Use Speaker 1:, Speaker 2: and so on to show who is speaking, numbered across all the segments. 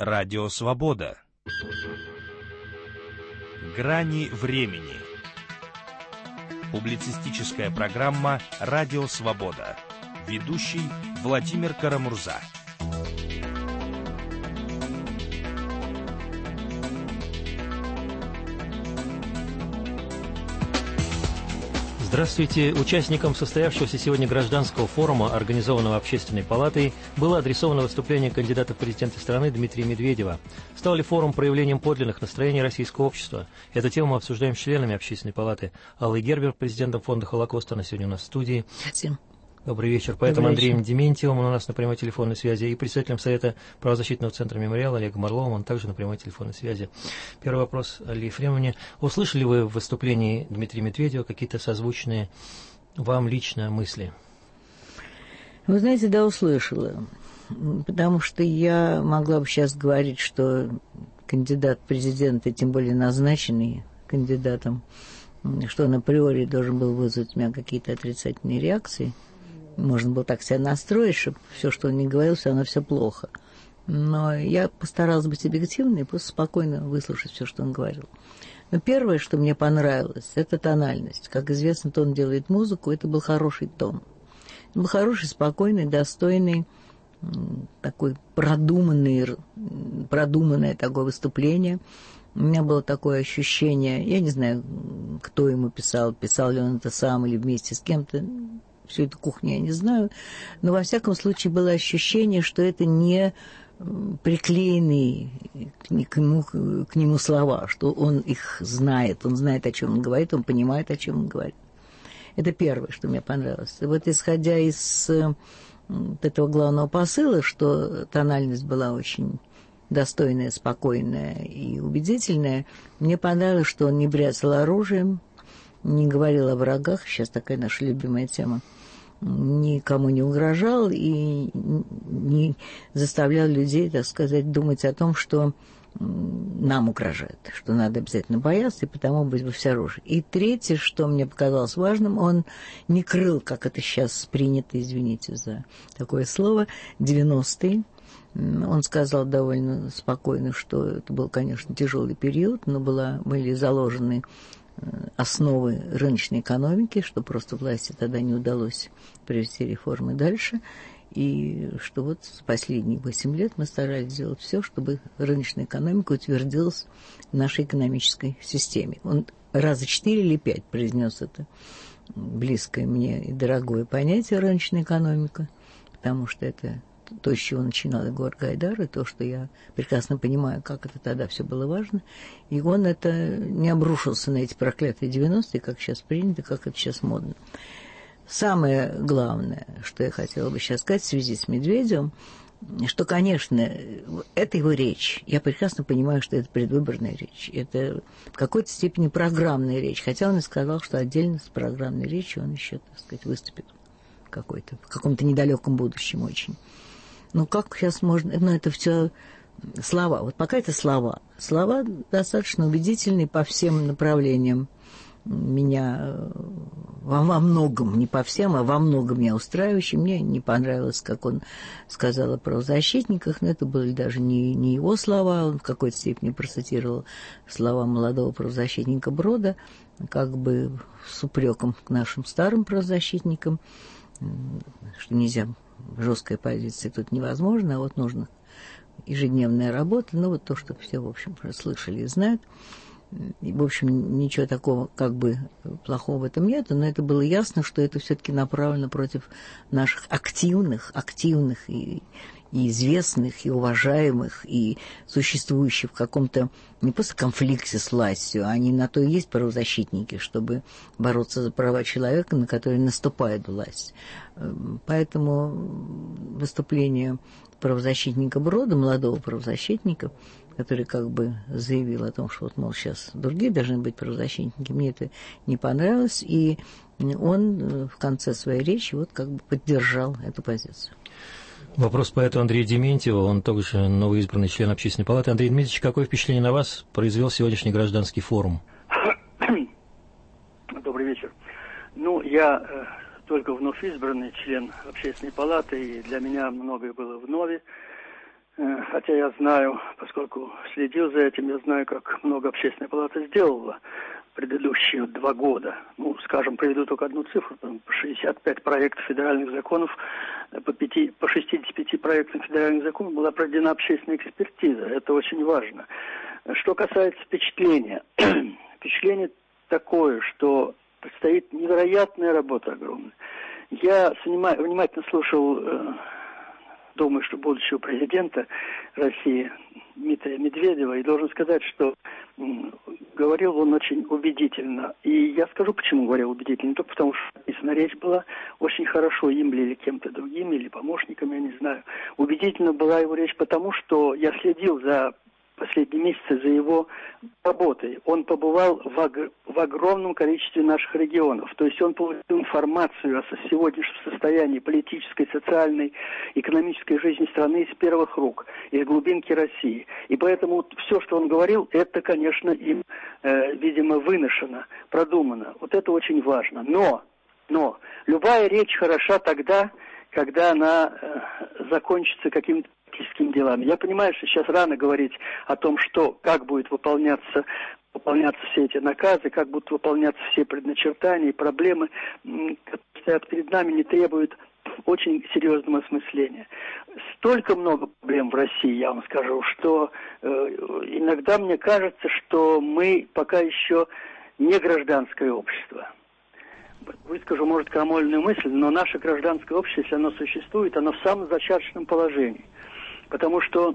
Speaker 1: Радио Свобода. Грани времени. Публицистическая программа «Радио Свобода». Ведущий Владимир Карамурза.
Speaker 2: Здравствуйте. Участникам состоявшегося сегодня гражданского форума, организованного Общественной палатой, было адресовано выступление кандидата в президенты страны Дмитрия Медведева. Стал ли форум проявлением подлинных настроений российского общества? Эту тему мы обсуждаем с членами Общественной палаты. Аллой Гербер, президентом фонда Холокоста, она сегодня у нас в студии.
Speaker 3: Всем.
Speaker 2: Добрый вечер. Поэтому Андреем Дементьевым он у нас на прямой телефонной связи, и председателем Совета правозащитного центра «Мемориал» Олегом Орловым, он также на прямой телефонной связи. Первый вопрос Алле Ефремовне. Услышали вы в выступлении Дмитрия Медведева какие-то созвучные вам лично мысли?
Speaker 3: Вы знаете, да, услышала. Потому что я могла бы сейчас говорить, что кандидат в президенты, тем более назначенный кандидатом, что он априори должен был вызвать у меня какие-то отрицательные реакции. Можно было так себя настроить, чтобы все, что он не говорил, все равно все плохо. Но я постаралась быть объективной и просто спокойно выслушать все, что он говорил. Но первое, что мне понравилось, это тональность. Как известно, тон делает музыку, это был хороший тон. Это был хороший, спокойный, достойный, такой продуманное такое выступление. У меня было такое ощущение, я не знаю, кто ему писал ли он это сам или вместе с кем-то, всю эту кухню я не знаю, но во всяком случае было ощущение, что это не приклеенные к нему слова, что он их знает, он знает, о чем он говорит, он понимает, о чем он говорит. Это первое, что мне понравилось. И вот исходя из этого главного посыла, что тональность была очень достойная, спокойная и убедительная, мне понравилось, что он не бряцал оружием, не говорил о врагах, сейчас такая наша любимая тема, никому не угрожал и не заставлял людей, так сказать, думать о том, что нам угрожает, что надо обязательно бояться, и потому быть во всеоружии. И третье, что мне показалось важным, он не крыл, как это сейчас принято, извините за такое слово, 90-е. Он сказал довольно спокойно, что это был, конечно, тяжелый период, но были заложены основы рыночной экономики, что просто власти тогда не удалось провести реформы дальше, и что вот последние 8 лет мы старались сделать все, чтобы рыночная экономика утвердилась в нашей экономической системе. Он раза 4 или 5 произнес это близкое мне и дорогое понятие рыночная экономика, потому что это то, с чего начинал Егор Гайдар, и то, что я прекрасно понимаю, как это тогда все было важно. И он это не обрушился на эти проклятые 90-е, как сейчас принято, как это сейчас модно. Самое главное, что я хотела бы сейчас сказать в связи с Медведевым, что, конечно, это его речь. Я прекрасно понимаю, что это предвыборная речь. Это в какой-то степени программная речь. Хотя он и сказал, что отдельно с программной речью он еще, так сказать, выступит в каком-то недалеком будущем очень. Ну, как сейчас можно... Ну, это все слова. Вот пока это слова. Слова достаточно убедительные по всем направлениям. Меня во многом, не по всем, а во многом меня устраивающие. Мне не понравилось, как он сказал о правозащитниках, но это были даже не его слова. Он в какой-то степени процитировал слова молодого правозащитника Брода, как бы с упреком к нашим старым правозащитникам, что нельзя... Жесткая позиция тут невозможна, а вот нужна ежедневная работа. Ну, вот то, что все, в общем, слышали и знают. И, в общем, ничего такого как бы плохого в этом нет, но это было ясно, что это все-таки направлено против наших активных и известных, и уважаемых, и существующих в каком-то не просто конфликте с властью, они на то и есть правозащитники, чтобы бороться за права человека, на которые наступает власть. Поэтому выступление правозащитника Брода, молодого правозащитника, который как бы заявил о том, что вот, мол, сейчас другие должны быть правозащитники, мне это не понравилось, и он в конце своей речи вот как бы поддержал эту позицию.
Speaker 2: Вопрос поэту Андрею Дементьеву, он также новоизбранный член Общественной палаты. Андрей Дмитриевич, какое впечатление на вас произвел сегодняшний гражданский форум?
Speaker 4: Добрый вечер. Ну, я только вновь избранный член Общественной палаты, и для меня многое было вновь. хотя я знаю, поскольку следил за этим, я знаю, как много Общественная палата сделала предыдущие 2 года. Ну, скажем, приведу только одну цифру. 65 проектов федеральных законов, по 65 проектам федеральных законов была проведена общественная экспертиза. Это очень важно. Что касается впечатления. Впечатление такое, что предстоит невероятная работа огромная. Я внимательно слушал, думаю, что будущего президента России Дмитрия Медведева, и должен сказать, что говорил он очень убедительно. И я скажу, почему говорил убедительно. Не только потому, что написана речь была очень хорошо им или кем-то другим, или помощником, я не знаю. Убедительно была его речь потому, что я следил за последние месяцы за его работой. Он побывал в огромном количестве наших регионов. То есть он получил информацию о сегодняшнем состоянии политической, социальной, экономической жизни страны из первых рук, из глубинки России. И поэтому все, что он говорил, это, конечно, им, видимо, выношено, продумано. Вот это очень важно. Но любая речь хороша тогда, когда она закончится каким-то практическими делами. Я понимаю, что сейчас рано говорить о том, как будут выполняться все эти наказы, как будут выполняться все предначертания и проблемы, которые стоят перед нами, не требуют очень серьезного осмысления. Столько много проблем в России, я вам скажу, что иногда мне кажется, что мы пока еще не гражданское общество. Выскажу, может, крамольную мысль, но наше гражданское общество, если оно существует, оно в самом зачаточном положении. Потому что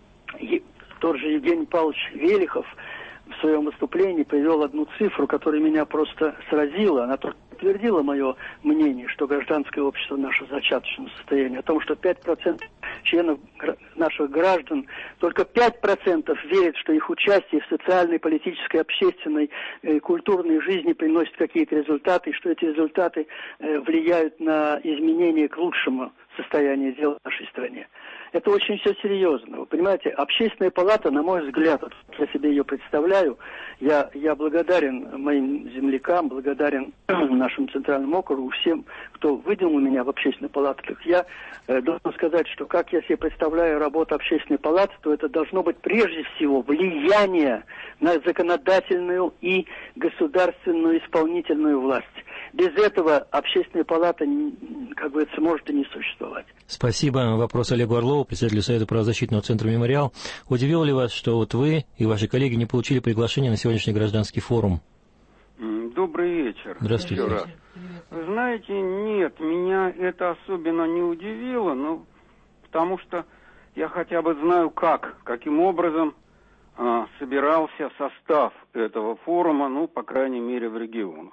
Speaker 4: тот же Евгений Павлович Велихов в своем выступлении привел одну цифру, которая меня просто сразила. Она только подтвердила мое мнение, что гражданское общество наше в зачаточном состоянии. О том, что 5% членов наших граждан, только 5% верят, что их участие в социальной, политической, общественной, культурной жизни приносит какие-то результаты, и что эти результаты влияют на изменение к лучшему состоянию дел в нашей стране. Это очень все серьезно. Вы понимаете, Общественная палата, на мой взгляд, вот я себе ее представляю, я благодарен моим землякам, благодарен нашему центральному округу, всем, кто выдвинул меня в Общественной палате. Я должен сказать, что как я себе представляю работу Общественной палаты, то это должно быть прежде всего влияние на законодательную и государственную исполнительную власть. Без этого Общественная палата, как говорится, может и не существовать.
Speaker 2: Спасибо. Вопрос Олегу Орлову, председателю Совета правозащитного центра «Мемориал». Удивило ли вас, что вот вы и ваши коллеги не получили приглашение на сегодняшний гражданский форум?
Speaker 5: Добрый вечер.
Speaker 2: Здравствуйте.
Speaker 5: Вы знаете, нет, меня это особенно не удивило, потому что я хотя бы знаю, каким образом собирался состав этого форума, по крайней мере, в регионах.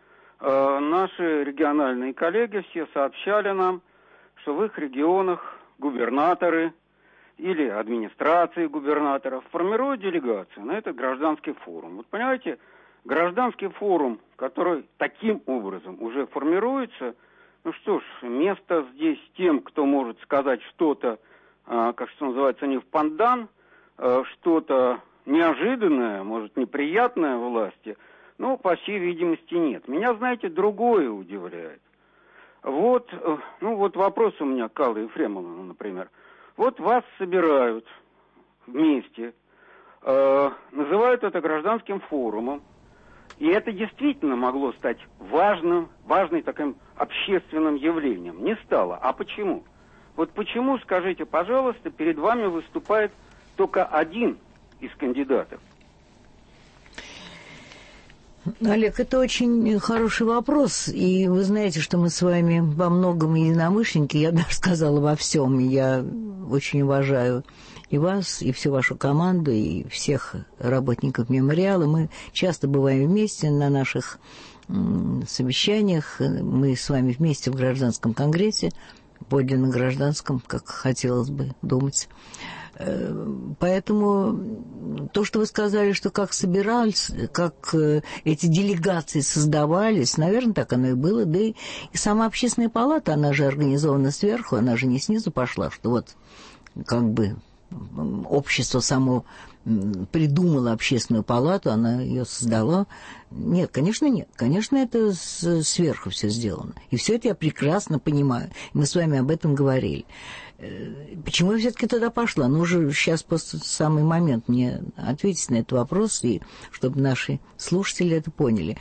Speaker 5: Наши региональные коллеги все сообщали нам, что в их регионах губернаторы или администрации губернаторов формируют делегацию на этот гражданский форум. Вот понимаете, гражданский форум, который таким образом уже формируется, место здесь тем, кто может сказать что-то, что называется, не в пандан, что-то неожиданное, может, неприятное власти, по всей видимости, нет. Меня, знаете, другое удивляет. Вот вопрос у меня к Алле Ефремовне, например. Вот вас собирают вместе, называют это гражданским форумом, и это действительно могло стать важным таким общественным явлением. Не стало. А почему? Вот почему, скажите, пожалуйста, перед вами выступает только один из кандидатов?
Speaker 3: Олег, это очень хороший вопрос, и вы знаете, что мы с вами во многом единомышленники, я даже сказала во всем, я очень уважаю и вас, и всю вашу команду, и всех работников мемориала. Мы часто бываем вместе на наших совещаниях, мы с вами вместе в гражданском конгрессе, подлинно гражданском, как хотелось бы думать. Поэтому то, что вы сказали, что как собирались, как эти делегации создавались, наверное, так оно и было. Да и сама Общественная палата, она же организована сверху, она же не снизу пошла, что вот как бы общество само придумало Общественную палату, она ее создала. Нет. Конечно, это сверху все сделано. И все это я прекрасно понимаю. Мы с вами об этом говорили. Почему я все-таки туда пошла? Ну, уже сейчас просто самый момент мне ответить на этот вопрос, и чтобы наши слушатели это поняли.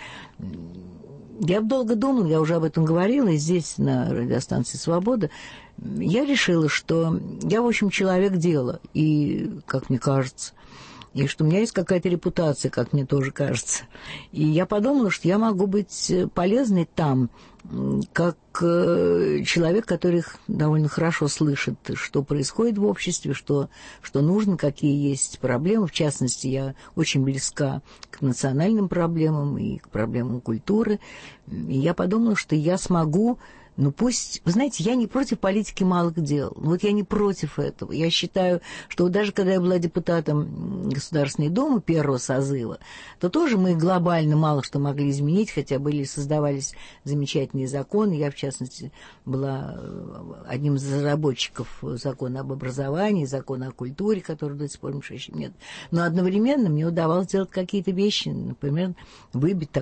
Speaker 3: Я долго думала, я уже об этом говорила, и здесь, на радиостанции «Свобода», я решила, что я, в общем, человек дела, и, как мне кажется, и что у меня есть какая-то репутация, как мне тоже кажется. И я подумала, что я могу быть полезной там, как человек, который довольно хорошо слышит, что происходит в обществе, что нужно, какие есть проблемы. В частности, я очень близка к национальным проблемам и к проблемам культуры. И я подумала, что я смогу. Ну пусть, вы знаете, я не против политики малых дел. Вот я не против этого. Я считаю, что вот даже когда я была депутатом Государственной Думы первого созыва, то тоже мы глобально мало что могли изменить, хотя создавались замечательные законы. Я, в частности, была одним из разработчиков закона об образовании, закона о культуре, который до сих пор еще нет. Но одновременно мне удавалось делать какие-то вещи, например, выбить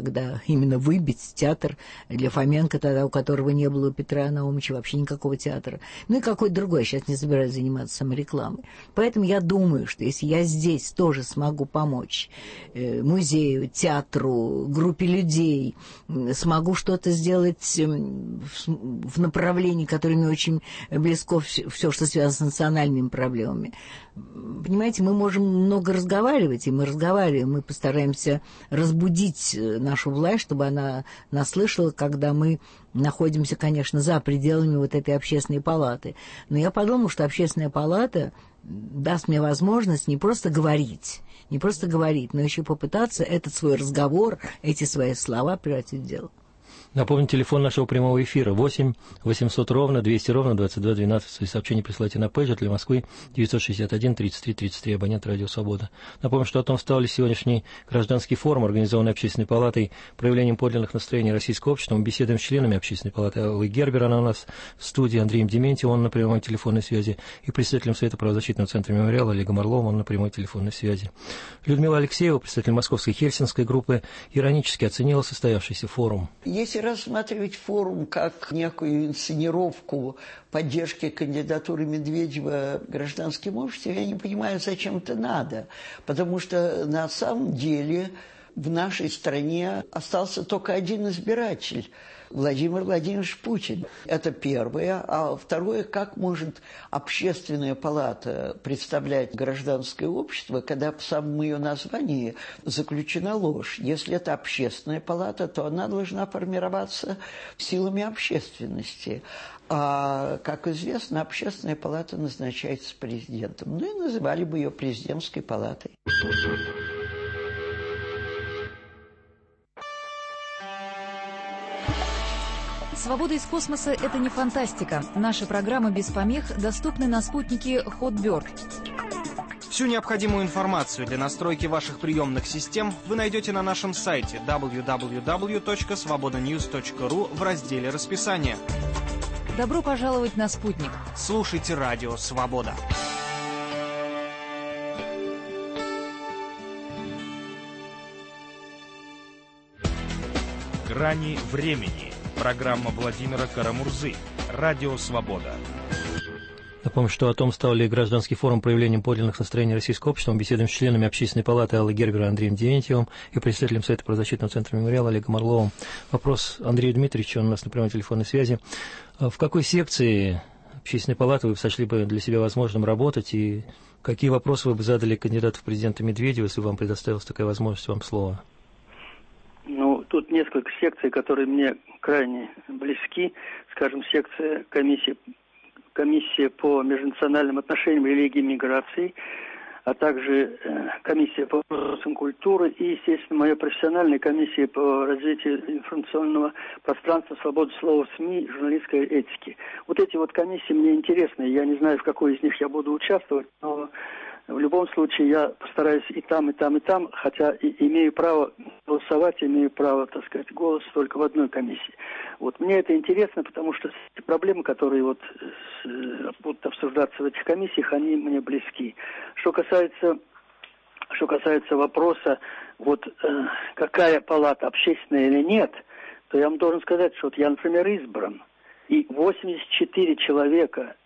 Speaker 3: театр для Фоменко, тогда у которого не было у Петра Наумовича вообще никакого театра. Ну и какой-то другой. Я сейчас не собираюсь заниматься саморекламой. Поэтому я думаю, что если я здесь тоже смогу помочь музею, театру, группе людей, смогу что-то сделать в направлении, которое мне очень близко, все, что связано с национальными проблемами. Понимаете, мы можем много разговаривать, и мы разговариваем, мы постараемся разбудить нашу власть, чтобы она нас слышала, когда мы находимся, конечно, за пределами вот этой общественной палаты. Но я подумала, что общественная палата даст мне возможность не просто говорить, но еще попытаться этот свой разговор, эти свои слова превратить в дело.
Speaker 2: Напомню, телефон нашего прямого эфира 8 800 ровно 200 ровно 22 12. Свои сообщения присылайте на пейджер для Москвы 961 33 33, абонент «Радио Свобода». Напомню, что о том стал ли сегодняшний гражданский форум, организованный Общественной палатой, проявлением подлинных настроений российского общества. Мы беседуем с членами Общественной палаты. Аллой Гербер, она у нас в студии, Андреем Дементьевым, он на прямой телефонной связи, и представителем Совета правозащитного центра «Мемориал» Олегом Орловым, он на прямой телефонной связи. Людмила Алексеева, представитель Московской Хельсинской группы, иронически оценила состоявшийся форум.
Speaker 6: Если рассматривать форум как некую инсценировку поддержки кандидатуры Медведева гражданским обществом, я не понимаю, зачем это надо. Потому что на самом деле в нашей стране остался только один избиратель – Владимир Владимирович Путин. Это первое. А второе, как может общественная палата представлять гражданское общество, когда в самом ее названии заключена ложь. Если это общественная палата, то она должна формироваться силами общественности. А, как известно, общественная палата назначается президентом. Ну и называли бы ее президентской палатой.
Speaker 7: «Свобода из космоса» — это не фантастика. Наши программы без помех доступны на спутнике Hotbird.
Speaker 8: Всю необходимую информацию для настройки ваших приемных систем вы найдете на нашем сайте www.svobodanews.ru в разделе «Расписание».
Speaker 7: Добро пожаловать на спутник.
Speaker 8: Слушайте радио «Свобода».
Speaker 1: «Грани времени». Программа Владимира Карамурзы. Радио «Свобода».
Speaker 2: Напомню, что о том, стал ли гражданский форум проявлением подлинных настроений российского общества, мы беседуем с членами Общественной палаты Аллой Гербер и Андреем Дементьевым и представителем Совета правозащитного центра «Мемориал» Олегом Орловым. Вопрос Андрею Дмитриевичу, он у нас на прямой телефонной связи. В какой секции Общественной палаты вы сочли бы для себя возможным работать, и какие вопросы вы бы задали кандидату в президенты Медведеву, если бы вам предоставилась такая возможность? Вам слово.
Speaker 4: Ну, тут несколько секций, которые мне крайне близки. Скажем, секция комиссия по межнациональным отношениям, религии и миграции, а также комиссия по вопросам культуры и, естественно, моя профессиональная комиссия по развитию информационного пространства, свободы слова, СМИ, журналистской этики. Вот эти вот комиссии мне интересны. Я не знаю, в какой из них я буду участвовать, но в любом случае я постараюсь и там, и там, и там, хотя и имею право голосовать, имею право, так сказать, голос только в одной комиссии. Вот мне это интересно, потому что эти проблемы, которые вот будут обсуждаться в этих комиссиях, они мне близки. Что касается вопроса, вот какая палата, общественная или нет, то я вам должен сказать, что вот я, например, избран, и 84 человека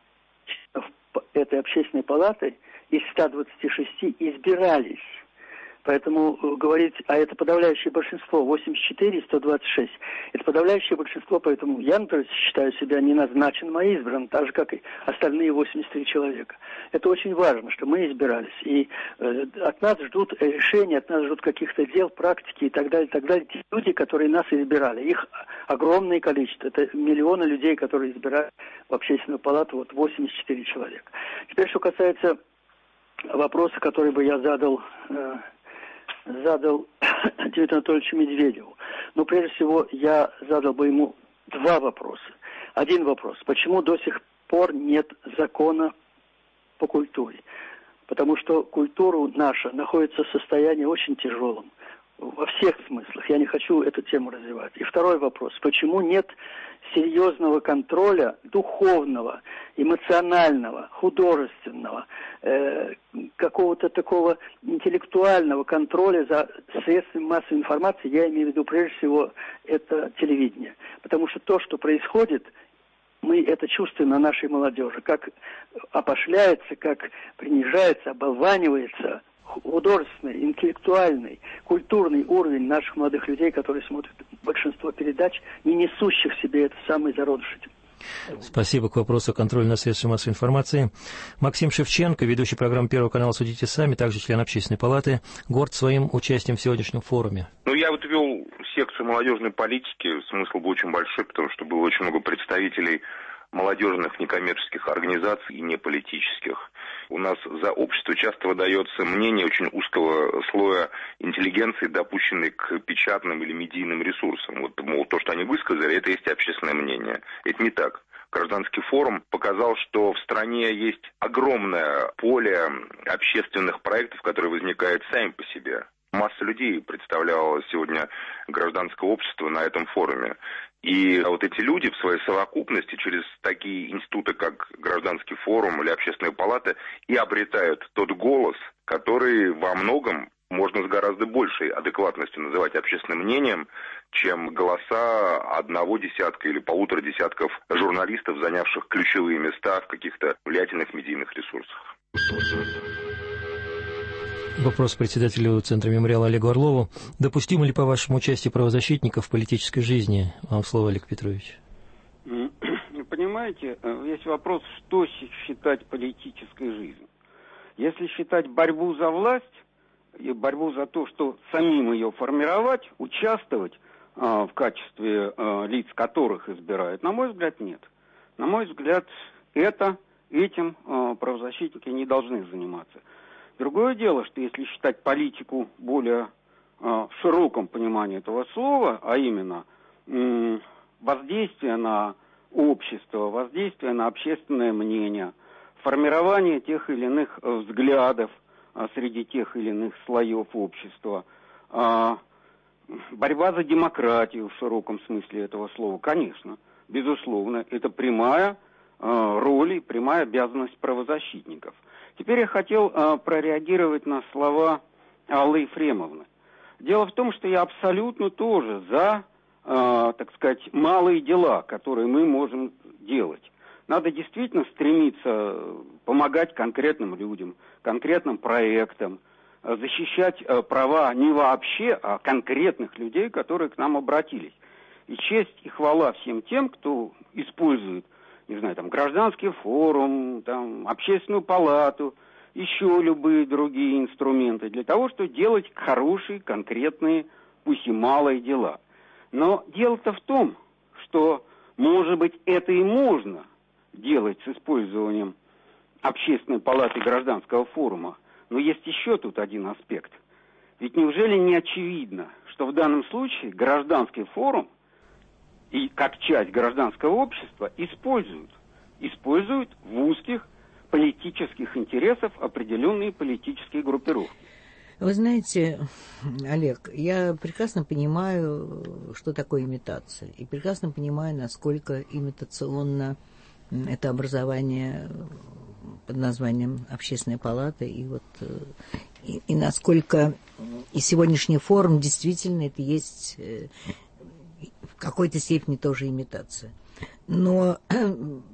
Speaker 4: этой общественной палаты из 126 избирались. Поэтому говорить, а это подавляющее большинство, 84 из 126, это подавляющее большинство, поэтому я, например, считаю себя не назначенным, а избранным, так же, как и остальные 83 человека. Это очень важно, что мы избирались. И от нас ждут решений, от нас ждут каких-то дел, практики и так далее, так далее. Те люди, которые нас избирали, их огромное количество. Это миллионы людей, которые избирали в общественную палату, вот 84 человека. Теперь, что касается вопроса, который бы я задал Дмитрию Анатольевичу Медведеву. Но прежде всего я задал бы ему два вопроса. Один вопрос. Почему до сих пор нет закона по культуре? Потому что культура наша находится в состоянии очень тяжелом. Во всех смыслах. Я не хочу эту тему развивать. И второй вопрос. Почему нет серьезного контроля духовного, эмоционального, художественного, какого-то такого интеллектуального контроля за средствами массовой информации? Я имею в виду прежде всего это телевидение. Потому что то, что происходит, мы это чувствуем на нашей молодежи. Как опошляется, как принижается, оболванивается художественный, интеллектуальный, культурный уровень наших молодых людей, которые смотрят большинство передач, не несущих в себе этот самый зародыш.
Speaker 2: Спасибо. К вопросу о контроле над средствами массовой информации. Максим Шевченко, ведущий программы Первого канала «Судите сами», также член Общественной палаты, горд своим участием в сегодняшнем форуме.
Speaker 9: Я вот вел секцию молодежной политики. Смысл был очень большой, потому что было очень много представителей молодежных некоммерческих организаций и неполитических. У нас за общество часто выдается мнение очень узкого слоя интеллигенции, допущенной к печатным или медийным ресурсам. Вот, мол, то, что они высказали, это есть общественное мнение. Это не так. Гражданский форум показал, что в стране есть огромное поле общественных проектов, которые возникают сами по себе. Масса людей представляла сегодня гражданское общество на этом форуме. И вот эти люди в своей совокупности через такие институты, как гражданский форум или общественные палаты, и обретают тот голос, который во многом можно с гораздо большей адекватностью называть общественным мнением, чем голоса одного десятка или полутора десятков журналистов, занявших ключевые места в каких-то влиятельных медийных ресурсах.
Speaker 2: Вопрос председателю Центра мемориала Олегу Орлову. Допустимо ли, по-вашему, участие правозащитников в политической жизни? Вам слово, Олег Петрович.
Speaker 5: Понимаете, есть вопрос, что считать политической жизнью. Если считать борьбу за власть и борьбу за то, что самим ее формировать, участвовать в качестве лиц, которых избирают, на мой взгляд, нет. На мой взгляд, этим правозащитники не должны заниматься. Другое дело, что если считать политику более в широком понимании этого слова, а именно воздействие на общество, воздействие на общественное мнение, формирование тех или иных взглядов среди тех или иных слоев общества, борьба за демократию в широком смысле этого слова, конечно, безусловно, это прямая роль и прямая обязанность правозащитников. Теперь я хотел прореагировать на слова Аллы Ефремовны. Дело в том, что я абсолютно тоже за, так сказать, малые дела, которые мы можем делать. Надо действительно стремиться помогать конкретным людям, конкретным проектам, защищать права не вообще, а конкретных людей, которые к нам обратились. И честь и хвала всем тем, кто использует, не знаю, там, гражданский форум, там, общественную палату, еще любые другие инструменты для того, чтобы делать хорошие, конкретные, пусть и малые дела. Но дело-то в том, что, может быть, это и можно делать с использованием общественной палаты гражданского форума, но есть еще тут один аспект. Ведь неужели не очевидно, что в данном случае гражданский форум и как часть гражданского общества используют в узких политических интересах определенные политические группировки.
Speaker 3: Вы знаете, Олег, я прекрасно понимаю, что такое имитация, и прекрасно понимаю, насколько имитационно это образование под названием Общественная палата, и насколько и сегодняшний форум действительно это есть в какой-то степени тоже имитация. Но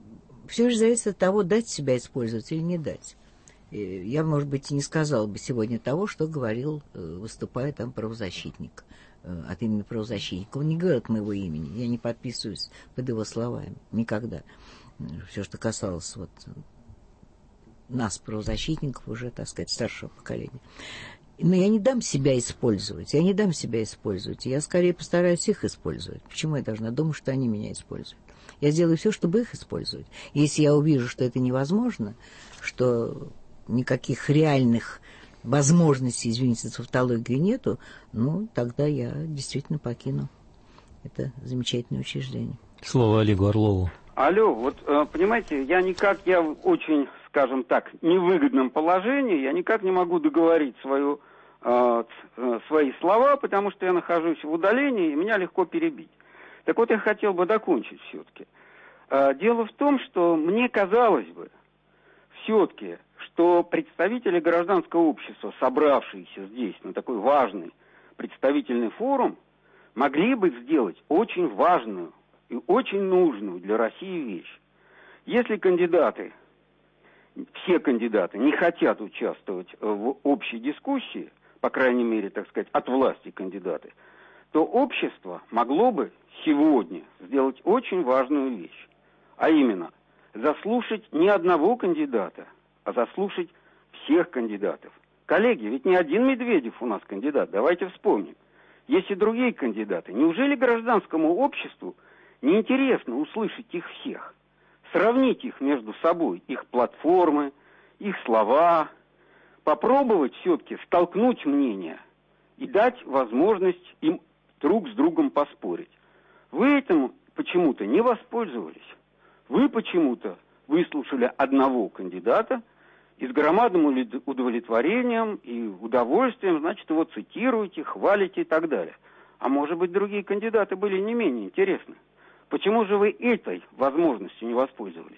Speaker 3: Все же зависит от того, дать себя использовать или не дать. Я, может быть, и не сказала бы сегодня того, что говорил, выступая там правозащитник, от имени правозащитника. Он не говорит от моего имени, я не подписываюсь под его словами, никогда. Все, что касалось вот нас, правозащитников, уже, так сказать, старшего поколения. Но я не дам себя использовать, я скорее постараюсь их использовать. Почему я должна думать, что они меня используют? Я сделаю все, чтобы их использовать. Если я увижу, что это невозможно, что никаких реальных возможностей, извините за тавтологию, нету, ну, тогда я действительно покину это замечательное учреждение.
Speaker 2: Слово Олегу Орлову.
Speaker 5: Алло, вот понимаете, я в очень, скажем так, невыгодном положении, я никак не могу договорить свои слова, потому что я нахожусь в удалении, и меня легко перебить. Так вот, я хотел бы закончить все-таки. Дело в том, что мне казалось бы, все-таки, что представители гражданского общества, собравшиеся здесь на такой важный представительный форум, могли бы сделать очень важную и очень нужную для России вещь. Если все кандидаты не хотят участвовать в общей дискуссии, по крайней мере, так сказать, от власти кандидаты, то общество могло бы сегодня сделать очень важную вещь, а именно заслушать не одного кандидата, а заслушать всех кандидатов. Коллеги, ведь не один Медведев у нас кандидат, давайте вспомним. Есть и другие кандидаты. Неужели гражданскому обществу неинтересно услышать их всех? Сравнить их между собой, их платформы, их слова, попробовать все-таки столкнуть мнения и дать возможность им друг с другом поспорить. Вы этим почему-то не воспользовались. Вы почему-то выслушали одного кандидата и с громадным удовлетворением и удовольствием, значит, его цитируете, хвалите и так далее. А может быть, другие кандидаты были не менее интересны. Почему же вы этой возможностью не воспользовались?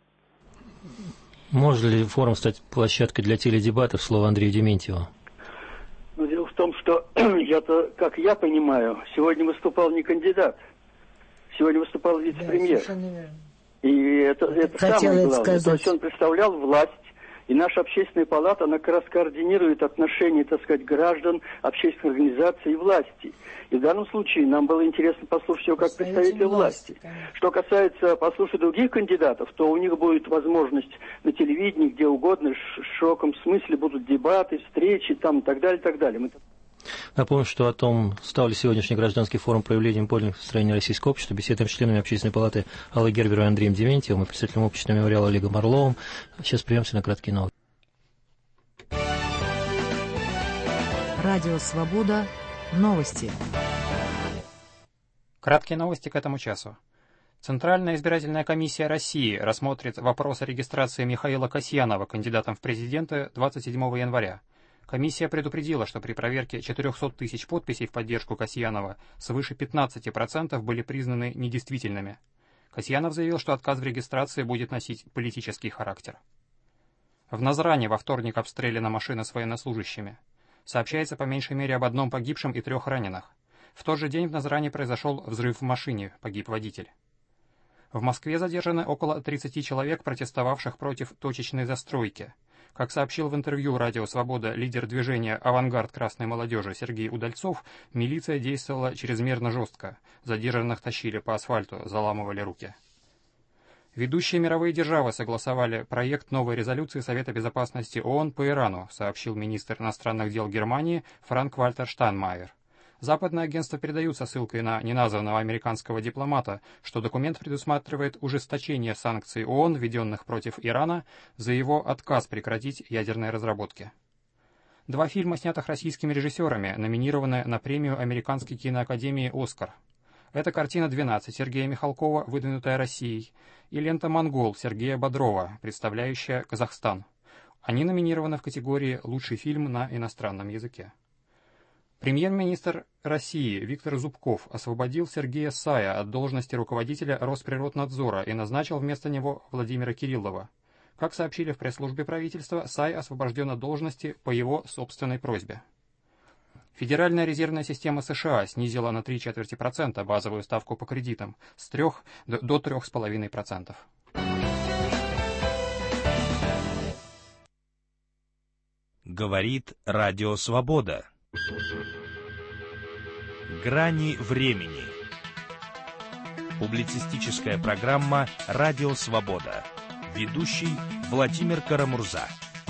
Speaker 2: Может ли форум стать площадкой для теледебатов? Слово Андрею Дементьеву.
Speaker 4: Но дело в том, что как я понимаю, сегодня выступал не кандидат, сегодня выступал вице-премьер.
Speaker 3: Да,
Speaker 4: и это самое главное. То есть он представлял власть. И наша общественная палата, она как раз координирует отношения, так сказать, граждан, общественных организаций и власти. И в данном случае нам было интересно послушать его как представителя власти. Что касается послушать других кандидатов, то у них будет возможность на телевидении, где угодно, в широком смысле будут дебаты, встречи там, и так далее, и так далее.
Speaker 2: Напомню, что о том, стал ли сегодняшний гражданский форум проявлением подлинных настроений российского общества, беседуем с членами Общественной палаты Аллой Гербером и Андреем Дементьевым и представителем общественного мемориала Олегом Орловым. Сейчас прервемся на краткие новости.
Speaker 7: Радио «Свобода». Новости.
Speaker 10: Краткие новости к этому часу. Центральная избирательная комиссия России рассмотрит вопрос о регистрации Михаила Касьянова кандидатом в президенты 27 января. Комиссия предупредила, что при проверке 400 тысяч подписей в поддержку Касьянова свыше 15% были признаны недействительными. Касьянов заявил, что отказ в регистрации будет носить политический характер. В Назране во вторник обстреляна машина с военнослужащими. Сообщается по меньшей мере об одном погибшем и 3 раненых. В тот же день в Назране произошел взрыв в машине, погиб водитель. В Москве задержаны около 30 человек, протестовавших против точечной застройки. Как сообщил в интервью «Радио Свобода» лидер движения «Авангард красной молодежи» Сергей Удальцов, милиция действовала чрезмерно жестко. Задержанных тащили по асфальту, заламывали руки. Ведущие мировые державы согласовали проект новой резолюции Совета Безопасности ООН по Ирану, сообщил министр иностранных дел Германии Франк-Вальтер Штайнмайер. Западные агентства передают со ссылкой на неназванного американского дипломата, что документ предусматривает ужесточение санкций ООН, введенных против Ирана, за его отказ прекратить ядерные разработки. 2 фильма, снятых российскими режиссерами, номинированы на премию Американской киноакадемии «Оскар». Это картина «12» Сергея Михалкова, выдвинутая Россией, и лента «Монгол» Сергея Бодрова, представляющая Казахстан. Они номинированы в категории «Лучший фильм на иностранном языке». Премьер-министр России Виктор Зубков освободил Сергея Сая от должности руководителя Росприроднадзора и назначил вместо него Владимира Кириллова. Как сообщили в пресс-службе правительства, Сай освобожден от должности по его собственной просьбе. Федеральная резервная система США снизила на 0,75% базовую ставку по кредитам с 3 до 3,5%.
Speaker 1: Говорит Радио Свобода. Грани времени. Публицистическая программа «Радио Свобода». Ведущий Владимир Карамурза.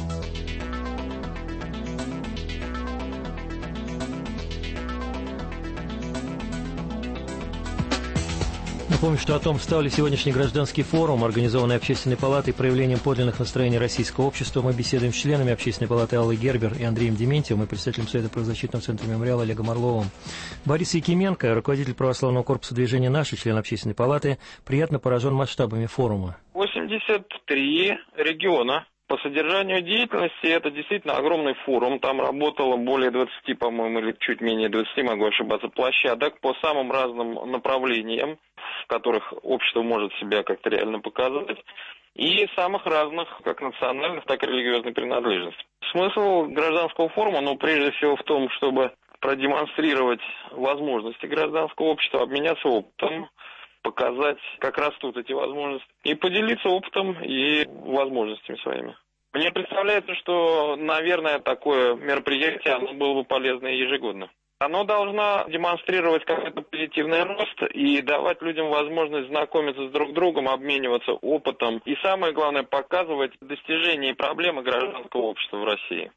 Speaker 2: Напомню, что о том, стал ли сегодняшний гражданский форум, организованный Общественной палатой, проявлением подлинных настроений российского общества, мы беседуем с членами Общественной палаты Аллой Гербер и Андреем Дементьевым и представителем Совета правозащитного центра «Мемориал» Олегом Орловым. Борис Якименко, руководитель православного корпуса движения «Наши», член Общественной палаты, приятно поражен масштабами форума.
Speaker 11: 83 региона. По содержанию деятельности это действительно огромный форум. Там работало более 20, по-моему, или чуть менее 20, могу ошибаться, площадок по самым разным направлениям, в которых общество может себя как-то реально показать, и самых разных, как национальных, так и религиозной принадлежности. Смысл гражданского форума, прежде всего в том, чтобы продемонстрировать возможности гражданского общества, обменяться опытом, показать, как растут эти возможности, и поделиться опытом и возможностями своими. Мне представляется, что, наверное, такое мероприятие оно было бы полезно ежегодно. Оно должно демонстрировать какой-то позитивный рост и давать людям возможность знакомиться с друг другом, обмениваться опытом и, самое главное, показывать достижения и проблемы гражданского общества в России.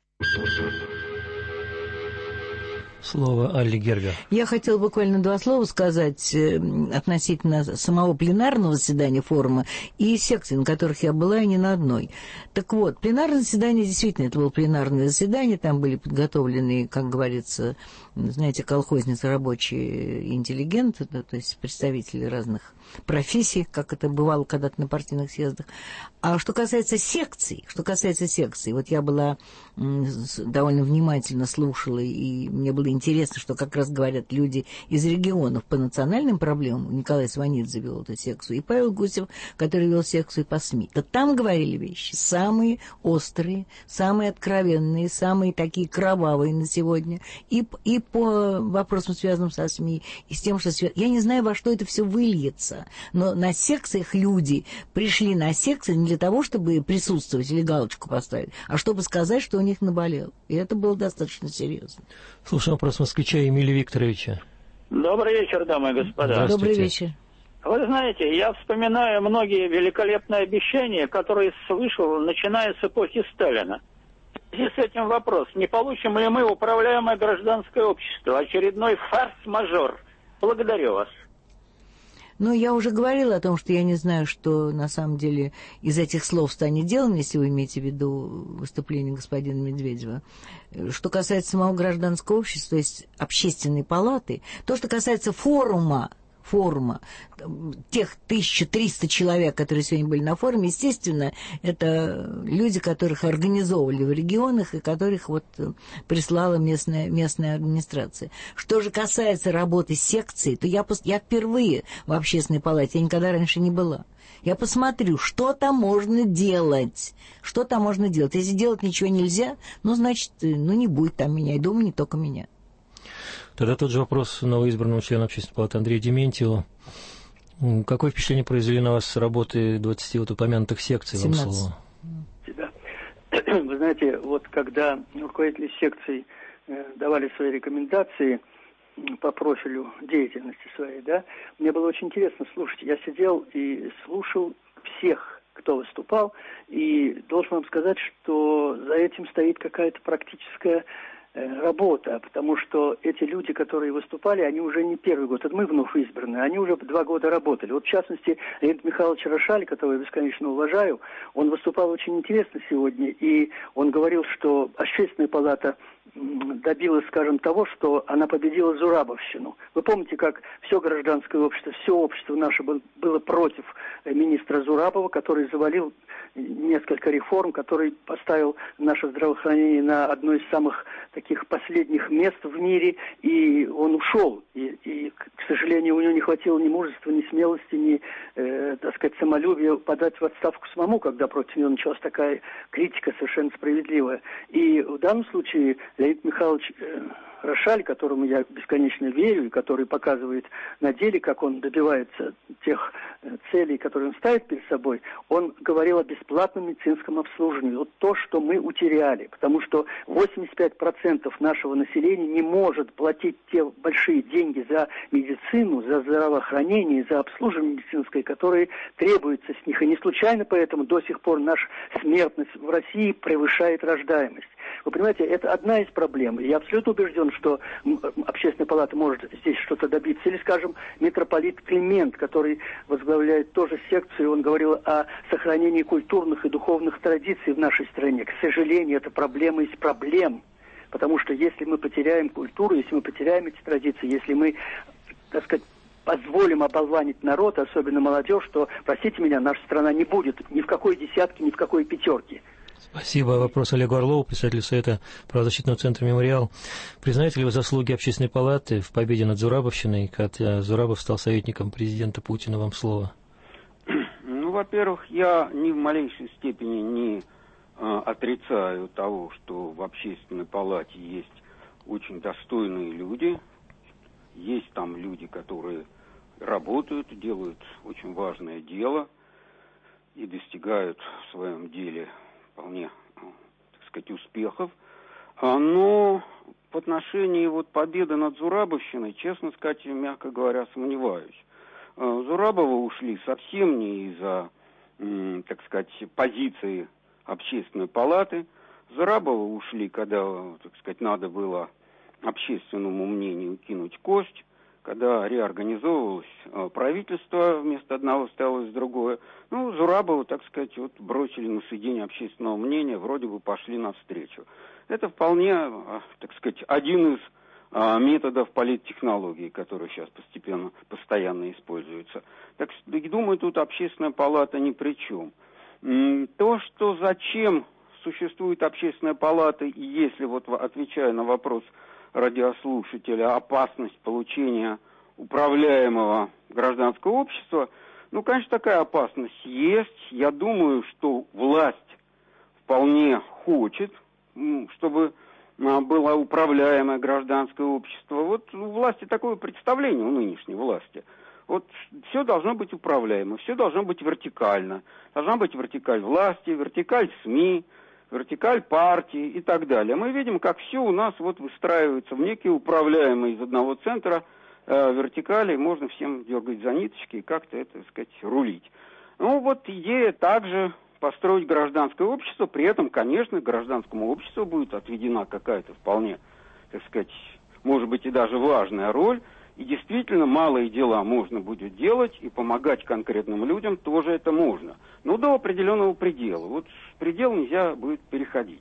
Speaker 2: Слово Алле Гербер.
Speaker 3: Я хотела буквально два слова сказать относительно самого пленарного заседания форума и секций, на которых я была, и не на одной. Так вот, пленарное заседание, действительно, это было пленарное заседание, там были подготовлены, как говорится, знаете, колхозницы, рабочие интеллигенты, то есть представители разных профессий, как это бывало когда-то на партийных съездах. А что касается секций, вот я была довольно внимательно слушала, и мне было интересно, что как раз говорят люди из регионов по национальным проблемам. Николай Сванидзе вел эту секцию, и Павел Гусев, который вел секцию по СМИ. То там говорили вещи самые острые, самые откровенные, самые такие кровавые на сегодня, и по вопросам, связанным со СМИ, и с тем, что... Я не знаю, во что это все выльется, но на секциях люди пришли на секции не для того, чтобы присутствовать или галочку поставить, а чтобы сказать, что у них наболело. И это было достаточно серьезно.
Speaker 2: Слушаем вопрос москвича Эмилия Викторовича.
Speaker 12: Добрый вечер, дамы и господа.
Speaker 3: Добрый вечер.
Speaker 12: Вы знаете, я вспоминаю многие великолепные обещания, которые слышал, начиная с эпохи Сталина. В связи с этим вопрос, не получим ли мы управляемое гражданское общество, очередной форс-мажор? Благодарю вас.
Speaker 3: Ну, я уже говорила о том, что я не знаю, что на самом деле из этих слов станет делом, если вы имеете в виду выступление господина Медведева. Что касается самого гражданского общества, то есть общественной палаты, то, что касается форума, тех 1300 человек, которые сегодня были на форуме, естественно, это люди, которых организовывали в регионах и которых вот прислала местная администрация. Что же касается работы секции, то я впервые в общественной палате, я никогда раньше не была. Я посмотрю, что там можно делать. Если делать ничего нельзя, значит, не будет там меня, и думаю, не только меня.
Speaker 2: Тогда тот же вопрос новоизбранному члену Общественной палаты Андрею Дементьеву. Какое впечатление произвели на вас работы 20 вот упомянутых секций?
Speaker 3: 17.
Speaker 4: Да. Вы знаете, вот когда руководители секций давали свои рекомендации по профилю деятельности своей, да, мне было очень интересно слушать. Я сидел и слушал всех, кто выступал, и должен вам сказать, что за этим стоит какая-то практическая работа, потому что эти люди, которые выступали, они уже не первый год, это мы вновь избранные, они уже 2 года работали. Вот в частности, Леонид Михайлович Рошаль, которого я бесконечно уважаю, он выступал очень интересно сегодня, и он говорил, что Общественная палата добилась, скажем, того, что она победила Зурабовщину. Вы помните, как все гражданское общество, все общество наше было против министра Зурабова, который завалил несколько реформ, который поставил наше здравоохранение на одно из самых таких последних мест в мире, и он ушел. И к сожалению, у него не хватило ни мужества, ни смелости, ни, самолюбия подать в отставку самому, когда против него началась такая критика совершенно справедливая. И в данном случае Леонид Михайлович Рошаль, которому я бесконечно верю, и который показывает на деле, как он добивается тех целей, которые он ставит перед собой, он говорил о бесплатном медицинском обслуживании. Вот то, что мы утеряли, потому что 85% нашего населения не может платить те большие деньги за медицину, за здравоохранение, за обслуживание медицинское, которые требуются с них. И не случайно поэтому до сих пор наша смертность в России превышает рождаемость. Вы понимаете, это одна из проблем. Я абсолютно убежден, что Общественная палата может здесь что-то добиться. Или, скажем, митрополит Климент, который возглавляет тоже секцию, он говорил о сохранении культурных и духовных традиций в нашей стране. К сожалению, это проблема из проблем. Потому что если мы потеряем культуру, если мы потеряем эти традиции, если мы, так сказать, позволим оболванить народ, особенно молодежь, то, простите меня, наша страна не будет ни в какой десятке, ни в какой пятерке.
Speaker 2: Спасибо. Вопрос Олегу Орлову, председателю Совета правозащитного центра «Мемориал». Признаете ли вы заслуги Общественной палаты в победе над Зурабовщиной, когда Зурабов стал советником президента Путина? Вам слово.
Speaker 5: Ну, во-первых, я ни в малейшей степени не отрицаю того, что в Общественной палате есть очень достойные люди. Есть там люди, которые работают, делают очень важное дело и достигают в своем деле вполне, так сказать, успехов. Но в отношении вот победы над Зурабовщиной, честно сказать, мягко говоря, сомневаюсь. Зурабова ушли совсем не из-за, так сказать, позиции Общественной палаты. Зурабова ушли, когда, так сказать, надо было общественному мнению кинуть кость, когда реорганизовывалось правительство, вместо одного ставилось другое. Ну, Зурабова, так сказать, вот бросили на съедение общественного мнения, вроде бы пошли навстречу. Это вполне, так сказать, один из методов политтехнологии, который сейчас постоянно используется. Так, думаю, тут Общественная палата ни при чем. То, что зачем существует Общественная палата, и если, вот отвечая на вопрос радиослушателя, опасность получения управляемого гражданского общества, ну, конечно, такая опасность есть. Я думаю, что власть вполне хочет, чтобы было управляемое гражданское общество. Вот у власти такое представление, у нынешней власти. Вот все должно быть управляемо, все должно быть вертикально. Должна быть вертикаль власти, вертикаль СМИ, вертикаль партии и так далее. Мы видим, как все у нас вот выстраивается в некие управляемые из одного центра вертикали, можно всем дергать за ниточки и как-то это, так сказать, рулить. Ну вот идея также построить гражданское общество, при этом, конечно, гражданскому обществу будет отведена какая-то вполне, так сказать, может быть и даже важная роль, и действительно малые дела можно будет делать, и помогать конкретным людям тоже это можно. Но до определенного предела. Вот предел нельзя будет переходить.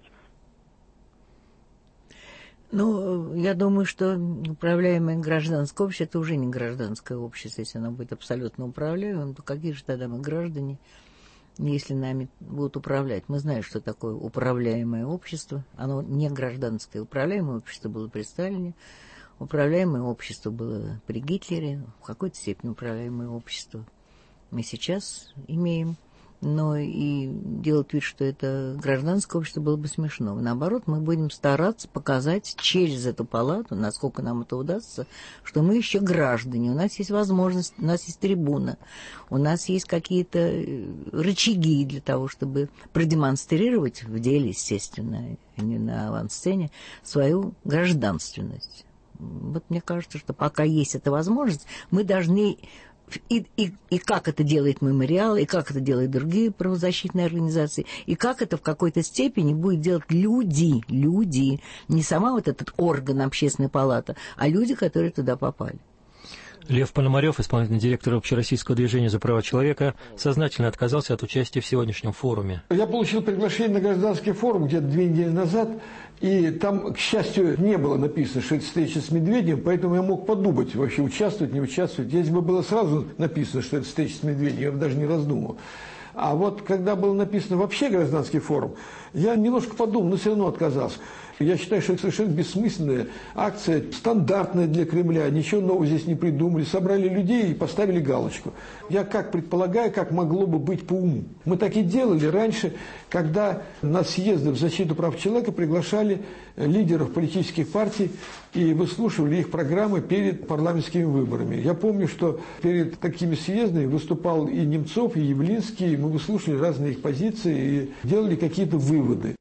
Speaker 3: Ну, я думаю, что управляемое гражданское общество – это уже не гражданское общество. Если оно будет абсолютно управляемым, то какие же тогда мы граждане, если нами будут управлять? Мы знаем, что такое управляемое общество. Оно не гражданское. Управляемое общество было при Сталине. Управляемое общество было при Гитлере, в какой-то степени управляемое общество мы сейчас имеем, но и делать вид, что это гражданское общество, было бы смешно. Наоборот, мы будем стараться показать через эту палату, насколько нам это удастся, что мы еще граждане, у нас есть возможность, у нас есть трибуна, у нас есть какие-то рычаги для того, чтобы продемонстрировать в деле, естественно, не на авансцене, свою гражданственность. Вот мне кажется, что пока есть эта возможность, мы должны, и как это делает «Мемориал», и как это делают другие правозащитные организации, и как это в какой-то степени будет делать люди, не сама вот этот орган Общественной палаты, а люди, которые туда попали.
Speaker 2: Лев Пономарев, исполнительный директор Общероссийского движения за права человека, сознательно отказался от участия в сегодняшнем форуме.
Speaker 13: Я получил приглашение на гражданский форум где-то 2 недели назад, и там, к счастью, не было написано, что это встреча с Медведевым, поэтому я мог подумать, вообще участвовать, не участвовать. Если бы было сразу написано, что это встреча с Медведевым, я бы даже не раздумывал. А вот когда было написано вообще гражданский форум, Я немножко подумал, но все равно отказался. Я считаю, что это совершенно бессмысленная акция, стандартная для Кремля. Ничего нового здесь не придумали. Собрали людей и поставили галочку. Я как предполагаю, как могло бы быть по уму. Мы так и делали раньше, когда на съезды в защиту прав человека приглашали лидеров политических партий и выслушивали их программы перед парламентскими выборами. Я помню, что перед такими съездами выступал и Немцов, и Явлинский, и мы выслушали разные их позиции и делали какие-то выводы.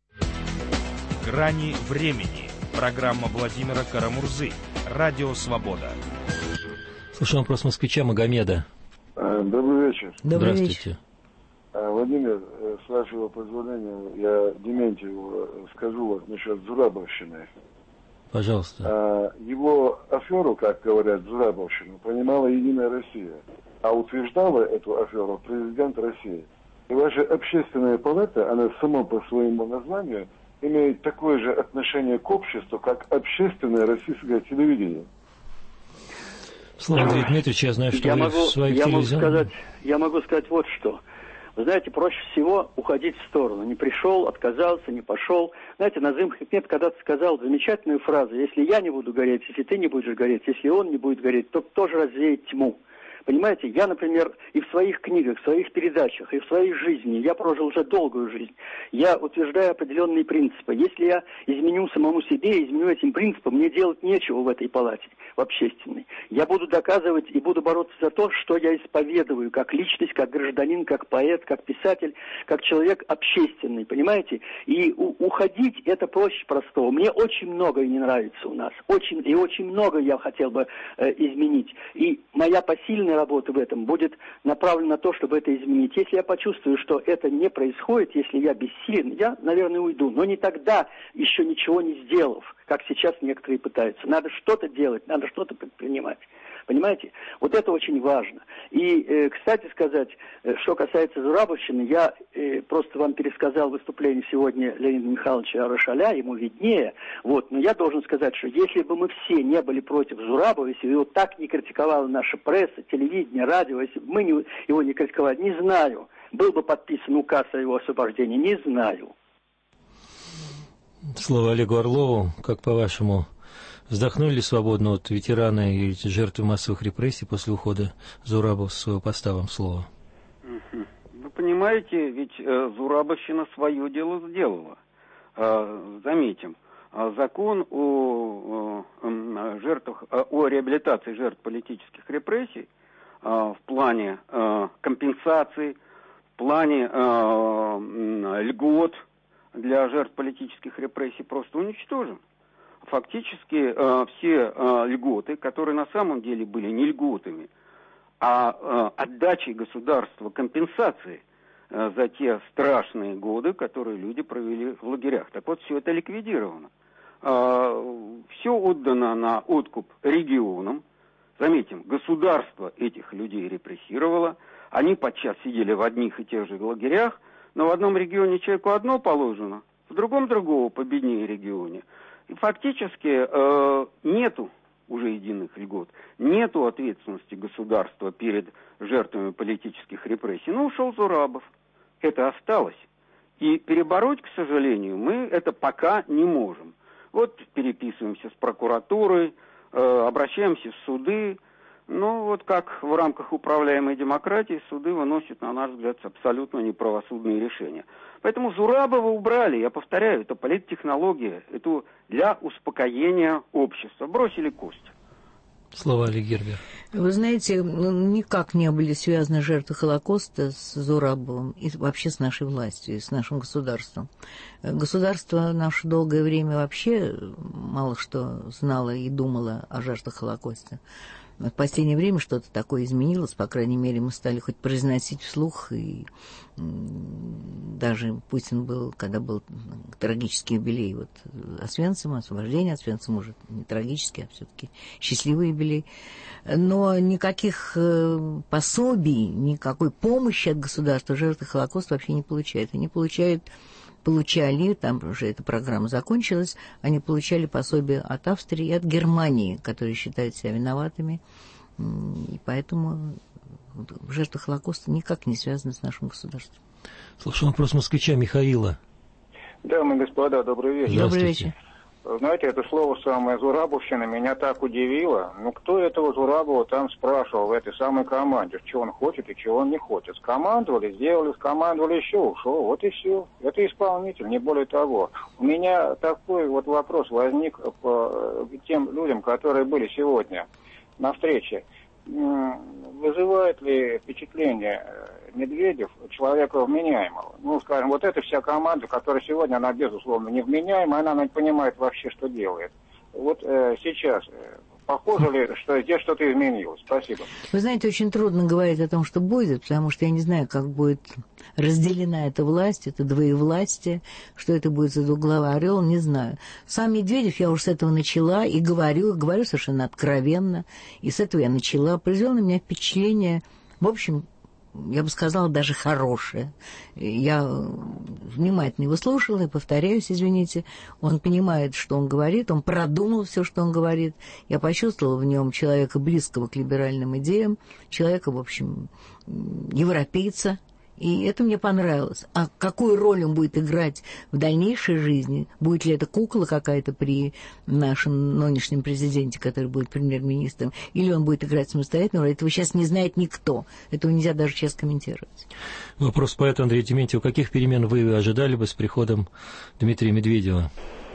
Speaker 1: «Грани времени». Программа Владимира Карамурзы. Радио «Свобода».
Speaker 2: Слушаем вопрос москвича Магомеда.
Speaker 14: Добрый вечер.
Speaker 2: Здравствуйте.
Speaker 14: Владимир, с вашего позволения, я Дементьеву скажу вот насчет Зурабовщины.
Speaker 2: Пожалуйста.
Speaker 14: Его аферу, как говорят, Зурабовщину, понимала Единая Россия, а утверждала эту аферу президент России. И ваша общественная палата, она сама по своему названию имеет такое же отношение к обществу, как общественное российское телевидение.
Speaker 2: Слава Андрей Дмитриевич, я знаю, что вы в своих телевизионных...
Speaker 12: Я могу сказать вот что. Вы знаете, проще всего уходить в сторону. Не пришел, отказался, не пошел. Знаете, Назым Хикмет когда-то сказал замечательную фразу: если я не буду гореть, если ты не будешь гореть, если он не будет гореть, то тоже развеет тьму. Понимаете, я, например, и в своих книгах, в своих передачах, и в своей жизни, я прожил уже долгую жизнь, я утверждаю определенные принципы. Если я изменю самому себе, изменю этим принципам, мне делать нечего в этой палате, в общественной. Я буду доказывать и буду бороться за то, что я исповедую, как личность, как гражданин, как поэт, как писатель, как человек общественный, понимаете? И уходить это проще простого. Мне очень многое не нравится у нас, очень много я хотел бы изменить. И моя посильная работа в этом будет направлена на то, чтобы это изменить. Если я почувствую, что это не происходит, если я бессилен, я, наверное, уйду. Но не тогда, еще ничего не сделав, как сейчас некоторые пытаются. Надо что-то делать, надо что-то предпринимать. Понимаете? Вот это очень важно. И, кстати сказать, что касается Зурабовщины, я просто вам пересказал выступление сегодня Леонида Михайловича Арашаля, ему виднее. Вот. Но я должен сказать, что если бы мы все не были против Зурабова, если бы его так не критиковала наша пресса, телевидение, радио, если бы мы его не критиковали, не знаю, был бы подписан указ о его освобождении, не знаю.
Speaker 2: Слово Олегу Орлову. Как по-вашему, вздохнули свободно вот ветераны и жертвы массовых репрессий после ухода Зурабова с своего поста? Вам слово.
Speaker 5: Вы понимаете, ведь Зурабовщина свое дело сделала. Заметим, закон о жертвах, о реабилитации жертв политических репрессий в плане компенсации, в плане льгот для жертв политических репрессий просто уничтожен. Фактически все льготы, которые на самом деле были не льготами, а отдачей государства компенсации за те страшные годы, которые люди провели в лагерях. Так вот, все это ликвидировано. Все отдано на откуп регионам. Заметим, государство этих людей репрессировало. Они подчас сидели в одних и тех же лагерях, но в одном регионе человеку одно положено, в другом другого, победнее регионе. И фактически нету уже единых льгот, нету ответственности государства перед жертвами политических репрессий. Ну, ушел Зурабов. Это осталось. И перебороть, к сожалению, мы это пока не можем. Вот переписываемся с прокуратурой, обращаемся в суды. Ну, вот как в рамках управляемой демократии суды выносят, на наш взгляд, абсолютно неправосудные решения. Поэтому Зурабова убрали, я повторяю, это политтехнология, это для успокоения общества. Бросили кость.
Speaker 2: Слово Олег Гербер.
Speaker 3: Вы знаете, никак не были связаны жертвы Холокоста с Зурабовым и вообще с нашей властью, и с нашим государством. Государство наше долгое время вообще мало что знало и думало о жертвах Холокоста. В последнее время что-то такое изменилось, по крайней мере, мы стали хоть произносить вслух, и даже Путин был, когда был трагический юбилей вот Освенцима, освобождение Освенцима, уже не трагический, а все-таки счастливый юбилей. Но никаких пособий, никакой помощи от государства жертвы Холокоста вообще не получает. Они получали, там уже эта программа закончилась, они получали пособие от Австрии и от Германии, которые считают себя виноватыми. И поэтому жертвы Холокоста никак не связаны с нашим государством.
Speaker 2: Слушай, вопрос москвича Михаила.
Speaker 15: Дамы и господа, добрый вечер.
Speaker 3: Добрый вечер.
Speaker 15: Знаете, это слово самое «зурабовщина» меня так удивило. Ну, кто этого Зурабова там спрашивал в этой самой команде, что он хочет и чего он не хочет? Скомандовали, сделали, скомандовали, еще ушел. Вот и все. Это исполнитель, не более того. У меня такой вот вопрос возник по тем людям, которые были сегодня на встрече. Вызывает ли впечатление Медведев человека вменяемого? Ну, скажем, вот эта вся команда, которая сегодня, она, безусловно, невменяемая, она не понимает вообще, что делает. Вот сейчас, похоже ли, что здесь что-то изменилось? Спасибо.
Speaker 3: Вы знаете, очень трудно говорить о том, что будет, потому что я не знаю, как будет разделена эта власть, это двоевластие, что это будет за двуглавый орел, не знаю. Сам Медведев, я уже с этого начала и говорю совершенно откровенно, и с этого я начала, произвел на меня впечатление, в общем, я бы сказала, даже хорошее. Я внимательно его слушала и повторяюсь, извините, он понимает, что он говорит, он продумал все, что он говорит. Я почувствовала в нем человека близкого к либеральным идеям, человека, в общем, европейца. И это мне понравилось. А какую роль он будет играть в дальнейшей жизни? Будет ли это кукла какая-то при нашем нынешнем президенте, который будет премьер-министром? Или он будет играть самостоятельную роль? Этого сейчас не знает никто. Этого нельзя даже сейчас комментировать.
Speaker 2: Вопрос поэту Андрею Дементьеву. Каких перемен вы ожидали бы с приходом Дмитрия Медведева?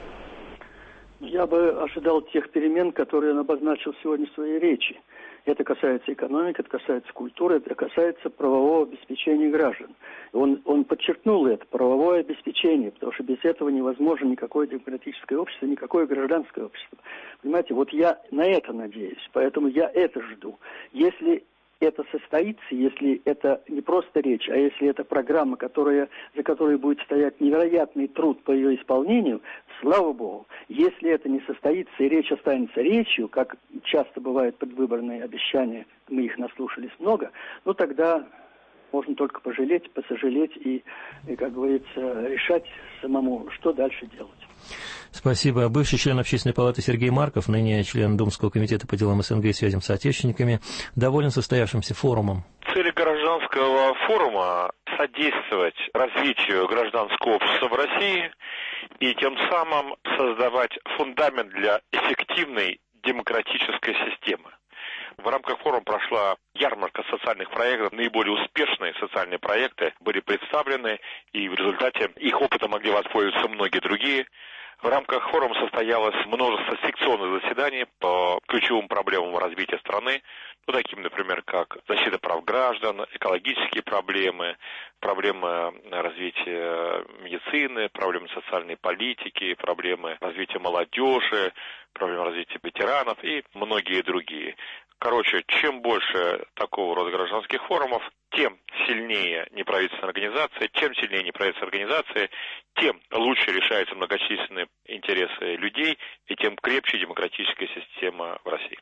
Speaker 4: Я бы ожидал тех перемен, которые он обозначил сегодня в своей речи. Это касается экономики, это касается культуры, это касается правового обеспечения граждан. Он подчеркнул это, правовое обеспечение, потому что без этого невозможно никакое демократическое общество, никакое гражданское общество. Понимаете, вот я на это надеюсь, поэтому я это жду. Если это состоится, если это не просто речь, а если это программа, за которой будет стоять невероятный труд по ее исполнению, слава Богу. Если это не состоится и речь останется речью, как часто бывает предвыборные обещания, мы их наслушались много, ну тогда можно только посожалеть и, как говорится, решать самому, что дальше делать.
Speaker 2: Спасибо. Бывший член Общественной палаты Сергей Марков, ныне член Думского комитета по делам СНГ и связям с соотечественниками, доволен состоявшимся форумом.
Speaker 16: Цели гражданского форума – содействовать развитию гражданского общества в России и тем самым создавать фундамент для эффективной демократической системы. В рамках форума прошла ярмарка социальных проектов. Наиболее успешные социальные проекты были представлены, и в результате их опытом могли воспользоваться многие другие. В рамках форума состоялось множество секционных заседаний по ключевым проблемам развития страны, таким, например, как защита прав граждан, экологические проблемы, проблемы развития медицины, проблемы социальной политики, проблемы развития молодежи, проблемы развития ветеранов и многие другие. Короче, чем больше такого рода гражданских форумов, тем сильнее неправительственные организации, чем сильнее неправительственные организации, тем лучше решаются многочисленные интересы людей, и тем крепче демократическая система в России.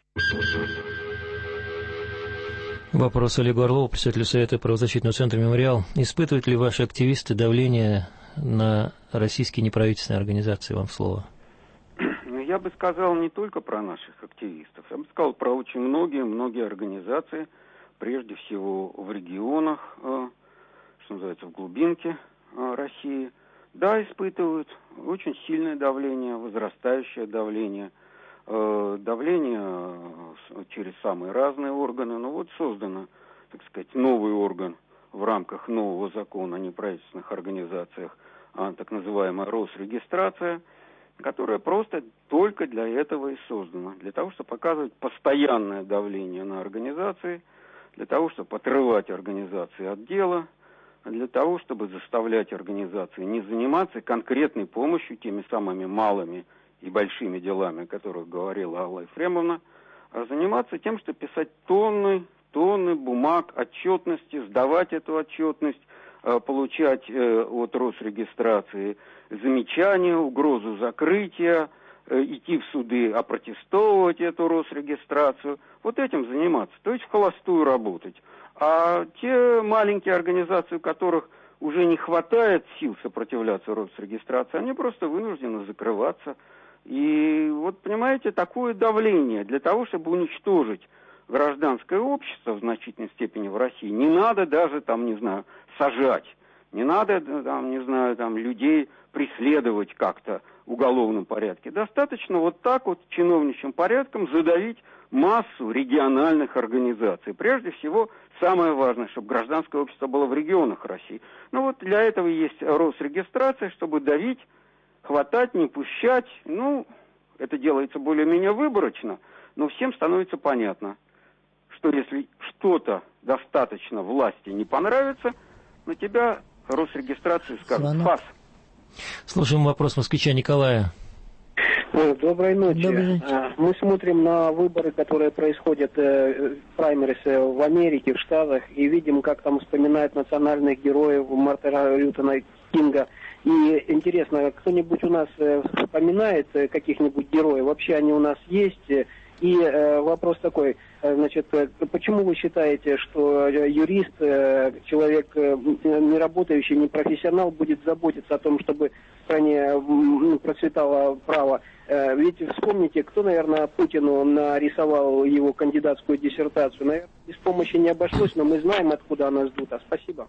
Speaker 2: Вопрос Олегу Орлову, председателю Совета правозащитного центра «Мемориал». Испытывают ли ваши активисты давление на российские неправительственные организации? Вам слово.
Speaker 5: Я бы сказал не только про наших активистов, я бы сказал про очень многие организации, прежде всего в регионах, что называется, в глубинке России. Да, испытывают очень сильное давление, возрастающее давление, давление через самые разные органы. Но вот создано, так сказать, новый орган в рамках нового закона о неправительственных организациях, так называемая Росрегистрация, которая просто только для этого и создана. Для того, чтобы показывать постоянное давление на организации, для того, чтобы отрывать организации от дела, для того, чтобы заставлять организации не заниматься конкретной помощью, теми самыми малыми и большими делами, о которых говорила Алла Ефремовна, а заниматься тем, что писать тонны бумаг, отчетности, сдавать эту отчетность, получать от Росрегистрации замечания, угрозу закрытия, идти в суды, опротестовывать эту Росрегистрацию. Вот этим заниматься, то есть в холостую работать. А те маленькие организации, у которых уже не хватает сил сопротивляться Росрегистрации, они просто вынуждены закрываться. И вот, понимаете, такое давление для того, чтобы уничтожить гражданское общество в значительной степени в России, не надо даже там, не знаю, сажать, Не надо, там, не знаю, там, людей преследовать как-то в уголовном порядке. Достаточно вот так вот чиновничьим порядком задавить массу региональных организаций. Прежде всего, самое важное, чтобы гражданское общество было в регионах России. Ну вот для этого есть Росрегистрация, чтобы давить, хватать, не пущать. Ну, это делается более-менее выборочно, но всем становится понятно, что если что-то достаточно власти не понравится, на тебя Росрегистрация скажет «фас».
Speaker 2: Слушаем вопрос москвича Николая.
Speaker 17: Доброй ночи. Мы смотрим на выборы, которые происходят, праймерис в Америке, в Штатах, и видим, как там вспоминают национальных героев Мартина Лютера Кинга. И интересно, кто-нибудь у нас вспоминает каких-нибудь героев? Вообще они у нас есть? И вопрос такой, значит, почему вы считаете, что юрист, человек не работающий, не профессионал, будет заботиться о том, чтобы в стране процветало право? Ведь вспомните, кто, наверное, Путину нарисовал его кандидатскую диссертацию. Наверное, без помощи не обошлось, но мы знаем, откуда она сдута. Спасибо.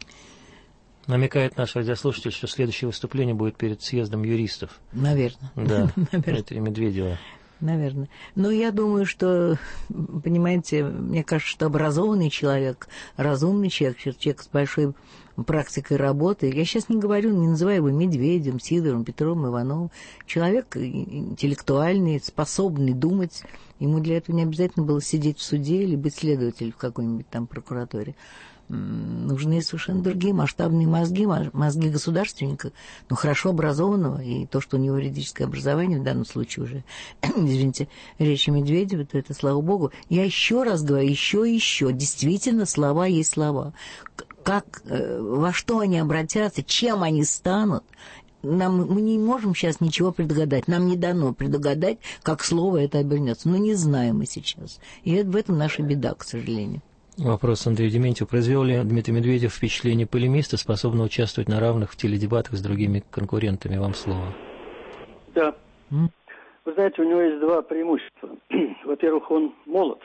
Speaker 2: Намекает наш радиослушатель, что следующее выступление будет перед съездом юристов.
Speaker 3: Наверное.
Speaker 2: Да, Дмитрия Медведева.
Speaker 3: Наверное. Но я думаю, что, понимаете, мне кажется, что образованный человек, разумный человек с большой практикой работы, я сейчас не говорю, не называю его Медведем, Сидором, Петром, Ивановым, человек интеллектуальный, способный думать, ему для этого не обязательно было сидеть в суде или быть следователем в какой-нибудь там прокуратуре. Нужны совершенно другие масштабные мозги, мозги государственника, но хорошо образованного, и то, что у него юридическое образование, в данном случае уже, извините, речь о Медведеве, то это, слава богу. Я еще раз говорю, еще, действительно, слова есть слова. Как, во что они обратятся, чем они станут, мы не можем сейчас ничего предугадать. Нам не дано предугадать, как слово это обернется. Но не знаем мы сейчас. И в этом наша беда, к сожалению.
Speaker 2: Вопрос Андрею Дементьеву. Произвел ли Дмитрий Медведев впечатление полемиста, способного участвовать на равных в теледебатах с другими конкурентами? Вам слово.
Speaker 4: Да. Вы знаете, у него есть два преимущества. Во-первых, он молод.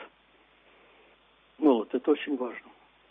Speaker 4: Молод, это очень важно.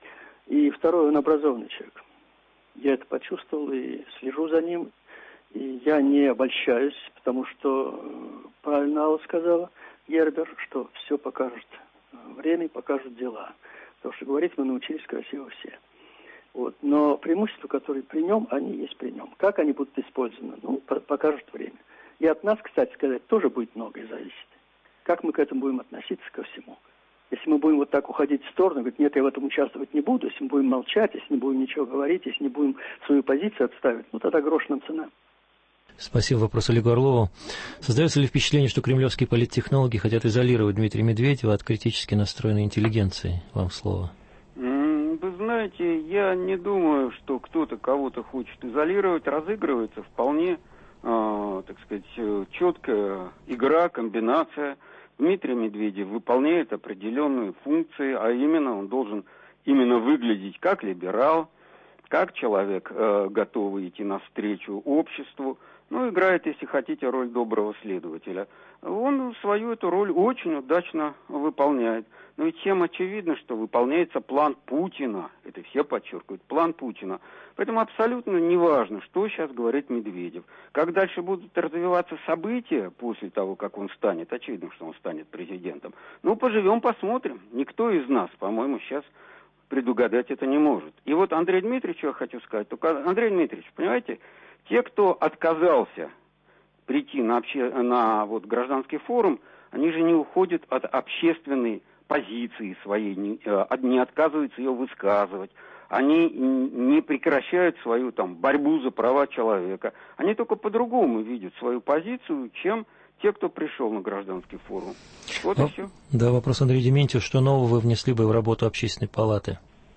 Speaker 4: И второе, он образованный человек. Я это почувствовал и слежу за ним. И я не обольщаюсь, потому что правильно Алла сказала, Гербер, что все покажет время и покажут дела. Потому что говорить мы научились красиво все. Вот. Но преимущества, которые при нем, они есть при нем. Как они будут использованы, покажет время. И от нас, кстати сказать, тоже будет многое зависеть. Как мы к этому будем относиться ко всему. Если мы будем вот так уходить в сторону, говорить, нет, я в этом участвовать не буду, если мы будем молчать, если не будем ничего говорить, если не будем свою позицию отставить, тогда грош нам цена.
Speaker 2: Спасибо. Вопрос Олегу Орлову. Создается ли впечатление, что кремлевские политтехнологи хотят изолировать Дмитрия Медведева от критически настроенной интеллигенции? Вам слово.
Speaker 5: Вы знаете, я не думаю, что кто-то кого-то хочет изолировать. Разыгрывается вполне, так сказать, четкая игра, комбинация. Дмитрий Медведев выполняет определенные функции, а именно он должен именно выглядеть как либерал, как человек, готовый идти навстречу обществу. Играет, если хотите, роль доброго следователя. Он свою эту роль очень удачно выполняет. Но и тем очевидно, что выполняется план Путина. Это все подчеркивают, план Путина. Поэтому абсолютно неважно, что сейчас говорит Медведев. Как дальше будут развиваться события после того, как он станет, очевидно, что он станет президентом. Поживем, посмотрим. Никто из нас, по-моему, сейчас предугадать это не может. И вот Андрей Дмитриевич, я хочу сказать, только Андрей Дмитриевич, понимаете, те, кто отказался прийти на гражданский форум, они же не уходят от общественной позиции своей, не отказываются ее высказывать. Они не прекращают свою борьбу за права человека. Они только по-другому видят свою позицию, чем те, кто пришел на гражданский форум. Вот и все.
Speaker 2: Да, вопрос Андрею Дементьеву. Что нового вы внесли бы в работу общественной палаты?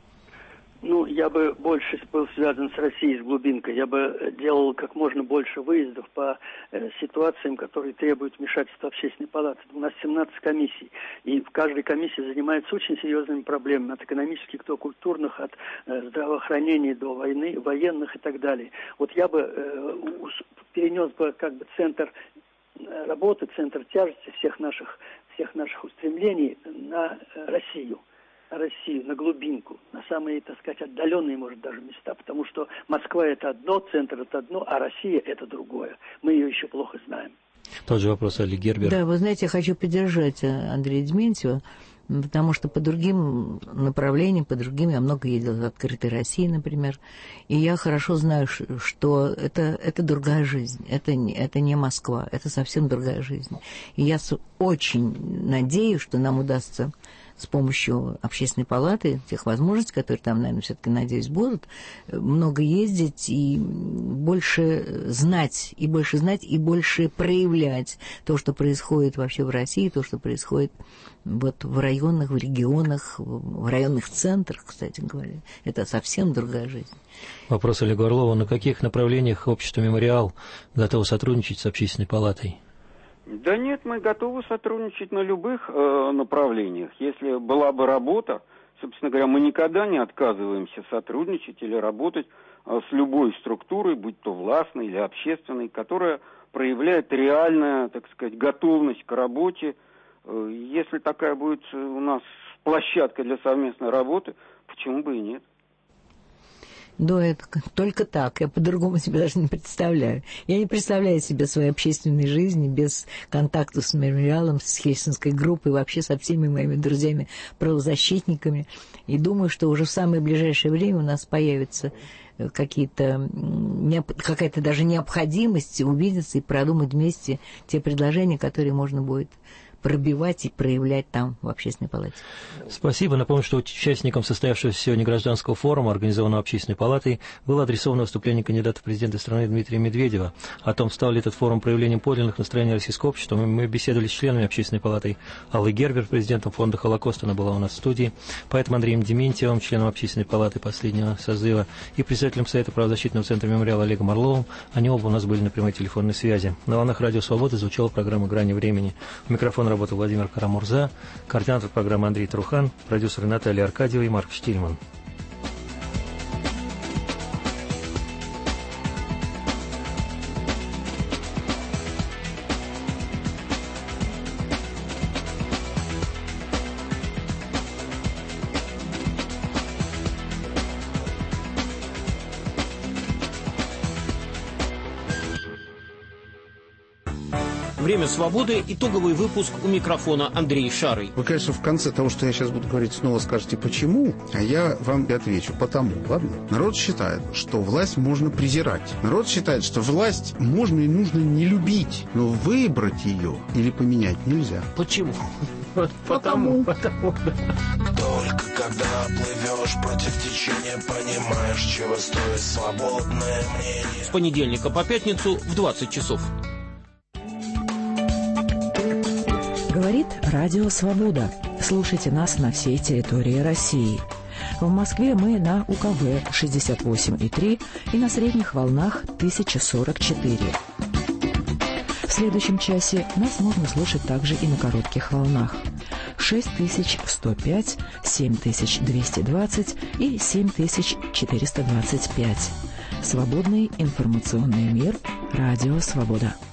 Speaker 4: Я бы больше был связан с Россией, с глубинкой. Я бы делал как можно больше выездов по ситуациям, которые требуют вмешательства общественной палаты. У нас 17 комиссий, и в каждой комиссии занимается очень серьезными проблемами, от экономических до культурных, от здравоохранения до войны, военных и так далее. Вот я бы перенес бы центр работы, центр тяжести всех наших устремлений на Россию. Россию на глубинку, на самые, так сказать, отдаленные, может, даже места, потому что Москва – это одно, центр – это одно, а Россия – это другое. Мы ее еще плохо знаем.
Speaker 2: Тот же вопрос Али Гербер.
Speaker 3: Да, вы знаете, я хочу поддержать Андрея Дементьева, потому что по другим направлениям, по другим я много ездила в «Открытой России», например, и я хорошо знаю, что это другая жизнь, это не Москва, это совсем другая жизнь. И я очень надеюсь, что нам удастся с помощью общественной палаты, тех возможностей, которые там, наверное, все-таки, надеюсь, будут, много ездить и больше знать, и больше проявлять то, что происходит вообще в России, то, что происходит вот в районах, в регионах, в районных центрах, кстати говоря. Это совсем другая жизнь.
Speaker 2: Вопрос Олегу Орлову. На каких направлениях общество «Мемориал» готово сотрудничать с общественной палатой?
Speaker 5: Да нет, мы готовы сотрудничать на любых направлениях. Если была бы работа, собственно говоря, мы никогда не отказываемся сотрудничать или работать с любой структурой, будь то властной или общественной, которая проявляет реальную, так сказать, готовность к работе. Если такая будет у нас площадка для совместной работы, почему бы и нет?
Speaker 3: Да, это только так. Я по-другому себе даже не представляю. Я не представляю себе своей общественной жизни без контакта с мемориалом, с Хельсинской группой, вообще со всеми моими друзьями-правозащитниками. И думаю, что уже в самое ближайшее время у нас появится какая-то даже необходимость увидеться и продумать вместе те предложения, которые можно будет пробивать и проявлять там, в общественной палате.
Speaker 2: Спасибо. Напомню, что участникам состоявшегося сегодня гражданского форума, организованного общественной палатой, было адресовано выступление кандидата в президенты страны Дмитрия Медведева. О том, стал ли этот форум проявлением подлинных настроений российского общества, мы беседовали с членами общественной палаты. Аллой Гербер, президентом фонда «Холокост», она была у нас в студии, поэтом Андреем Дементьевым, членом общественной палаты последнего созыва, и председателем Совета правозащитного центра «Мемориал» Олегом Орловым. Они оба у нас были на прямой телефонной связи. На волнах Радио Свобода звучала программа «Грани времени». У микрофона работал Владимир Карамурза, координатор программы Андрей Трухан, продюсеры Наталья Аркадьева и Марк Штильман.
Speaker 18: «Время свободы», итоговый выпуск, у микрофона Андрей Шарый.
Speaker 19: Вы, конечно, в конце того, что я сейчас буду говорить, снова скажете «почему?», а я вам и отвечу «потому». Ладно? Народ считает, что власть можно презирать. Народ считает, что власть можно и нужно не любить, но выбрать ее или поменять нельзя.
Speaker 18: Почему?
Speaker 19: Потому.
Speaker 20: Только когда плывешь против течения, понимаешь, чего стоит свободное мнение.
Speaker 18: С понедельника по пятницу в 20 часов.
Speaker 21: Говорит Радио Свобода. Слушайте нас на всей территории России. В Москве мы на УКВ 68,3 и на средних волнах 1044. В следующем часе нас можно слушать также и на коротких волнах 6105, 7220 и 7425. Свободный информационный мир. Радио Свобода.